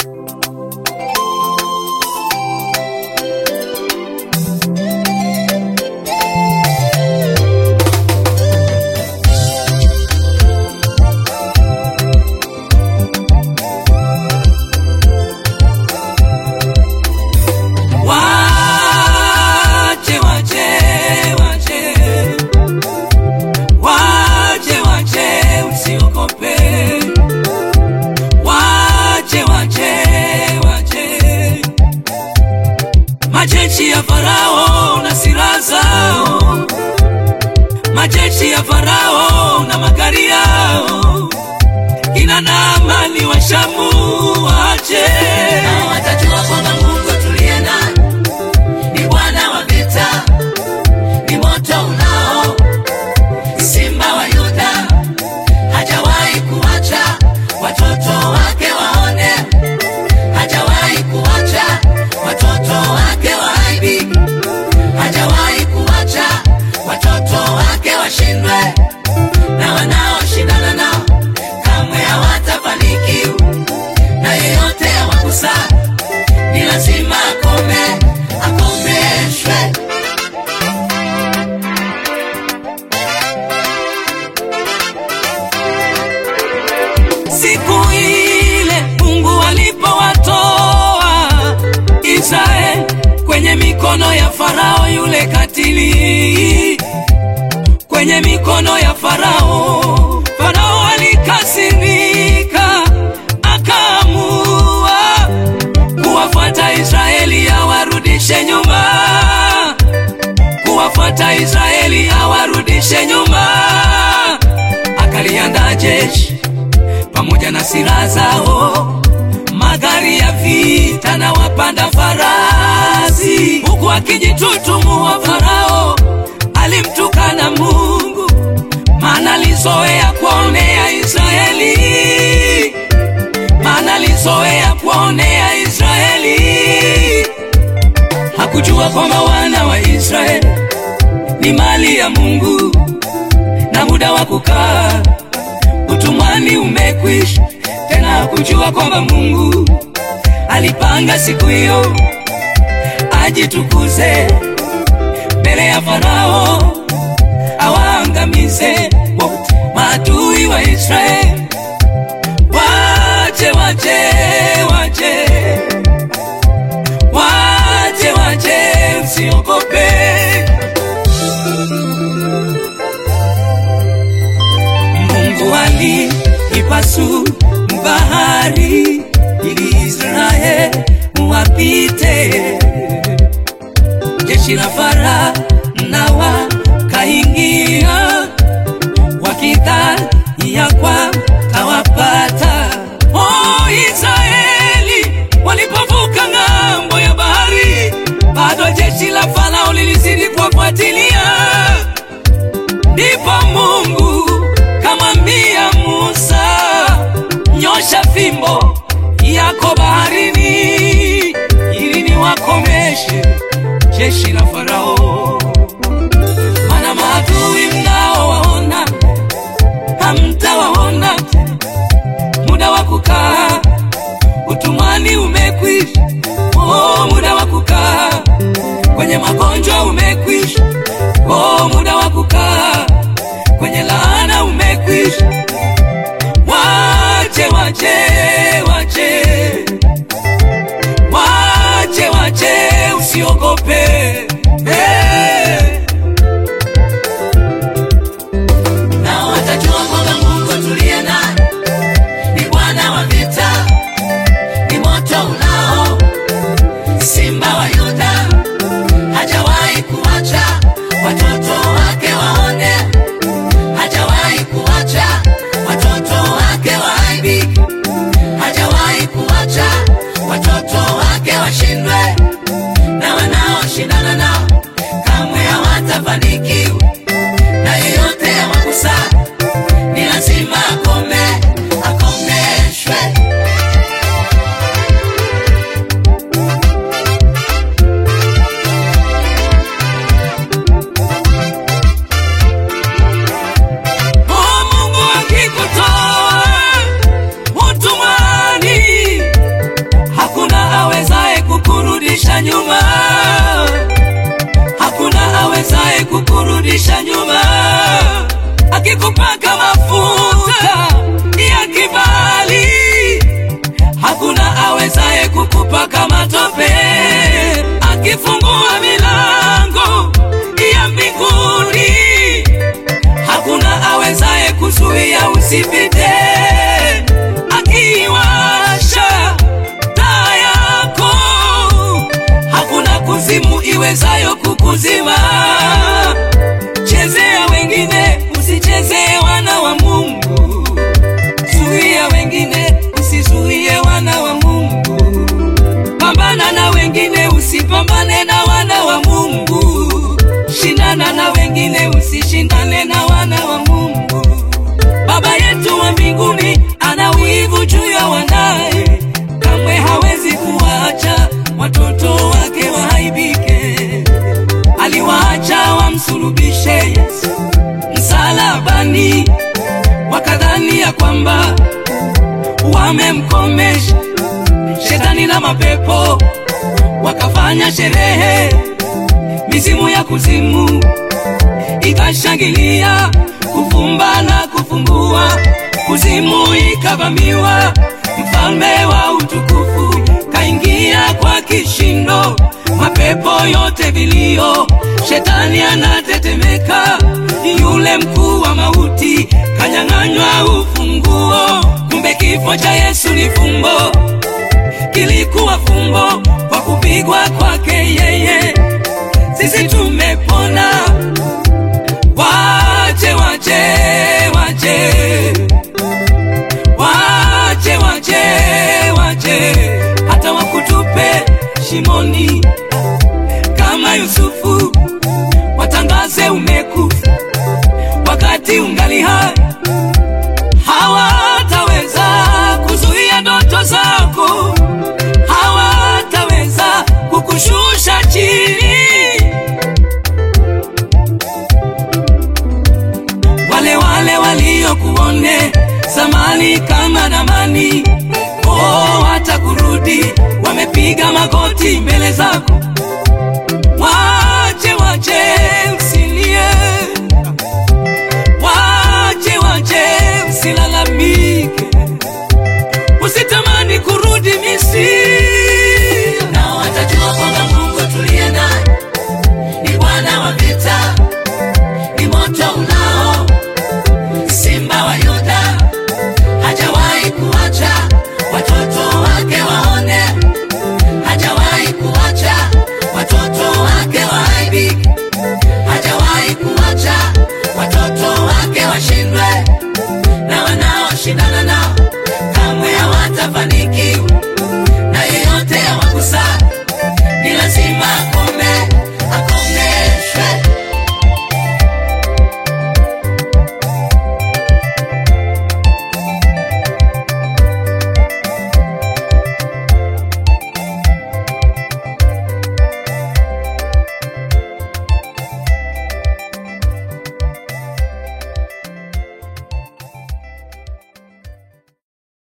Majeshi ya Farao na silaha zao, majeshi ya Farao na magari yao, kina Naamani wa Shamu waache. Nao watajua kwamba Mungu tuliye naye ni Bwana wa vita, ni moto unao, Simba wa Yuda, hajawahi kuacha watoto wake waone, hajawahi kuacha watoto wake waaibike, hajawahi kuacha watoto wake washindwe, na wanaoshindana nao kamwe hawatafanikiwa, na yeyote awagusa ni lazima akomeshwe. Siku ile Mungu alipowatoa Israeli kwenye mikono ya Farao yule katili, kwenye mikono ya Farao, Farao alikasirika, akaamua kuwafuata Israeli awarudishe nyuma, kuwafuata Israeli awarudishe nyuma. Akaliandaa jeshi pamoja na silaha zao, magari ya vita na wapanda farasi, huku akijitutumua Farao alimtukana Mungu, maana alizoea kuonea Israeli, maana alizoea kuonea Israeli. Hakujua kwamba wana wa Israeli ni mali ya Mungu, na muda wa kukaa utumwani umekwisha. Tena hakujua kwamba Mungu alipanga siku hiyo ajitukuze mbele ya Farao, awaangamize wote maadui wa Israeli. Wache, wache, wache, wache, wache, usiogope. Mungu aliipasua bahari ili Israeli wapite, jeshi la Farao na wakaingia wakidhani ya kwamba tawapata. Israeli walipovuka ng'ambo ya bahari, bado jeshi la Farao lilizidi kuwafuatilia. Ndipo Mungu kamwambia Musa, nyosha fimbo yako baharini ili niwakomeshe jeshi la Farao. Maana maadui mnaowaona hamtawaona tena, muda wa kukaa utumwani umekwisha. Muda wa kukaa kwenye magonjwa umekwisha. Muda wa kukaa kwenye laana umekwisha. Wache, wache, wache, wache, wache, usiogope. Nao watajua kwamba Mungu tuliye naye ni Bwana wa vita, ni moto unao, Simba wa Yuda, hajawahi kuacha watoto wake waone, hajawahi kuacha watoto wake waaibike, kukurudisha nyuma, akikupaka mafuta ya kibali, hakuna awezaye kukupaka matope, akifungua milango ya mbinguni, hakuna awezaye kuzuia usipite, akiwasha taa yako, hakuna kuzimu iwezayo kukuzima. Chezea wengine, usichezee wana wa Mungu. Zuia wengine, usizuie wana wa Mungu. Pambana na wengine, usipambane na wana wa Mungu. Shindana na wengine, usishindane na wana wa Mungu. Baba yetu wa mbinguni ana wivu juu ya wanae, kamwe hawezi kuwaacha watoto wake waaibike. Aliwaacha wamsulubishe Yesu msalabani, wakadhani ya kwamba wamemkomesha shetani na mapepo, wakafanya sherehe, mizimu ya kuzimu ikashangilia, kufumba na kufumbua, kuzimu ikavamiwa, mfalme wa utukufu kaingia kwa kishindo, mapepo yote vilio, shetani anatetemeka, yule mkuu wa mauti kanyang'anywa ufunguo. Kumbe kifo cha Yesu ni fumbo, kilikuwa fumbo kwa kupigwa kwake yeye, sisi tumepona. Wache, wache, wache, wache, wache, wache, hata wakutupe shimoni kama Yusufu, watangaze umekufa wakati ungali hai, hawataweza kuzuia ndoto zako, hawataweza kukushusha chini. Wale waliokuone zamani kama Naamani, oh, watakurudi wamepiga magoti mbele zako. Wache, wache,